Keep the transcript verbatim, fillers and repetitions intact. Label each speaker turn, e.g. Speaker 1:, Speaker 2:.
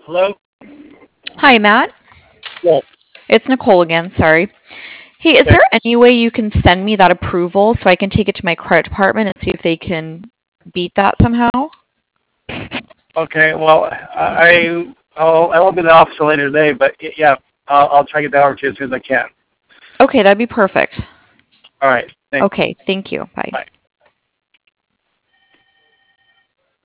Speaker 1: Hello?
Speaker 2: Hi, Matt.
Speaker 1: Yes.
Speaker 2: It's Nicole again. Sorry. Hey, is
Speaker 1: Okay.
Speaker 2: there any way you can send me that approval so I can take it to my credit department and see if they can beat that somehow?
Speaker 1: Okay. Well, I I'll, I won't be in the office till later today, but y- yeah, I'll, I'll try to get that over to you as soon as I can.
Speaker 2: Okay, that'd be perfect.
Speaker 1: All right. Thanks.
Speaker 2: Okay, thank you. Bye.
Speaker 1: Bye.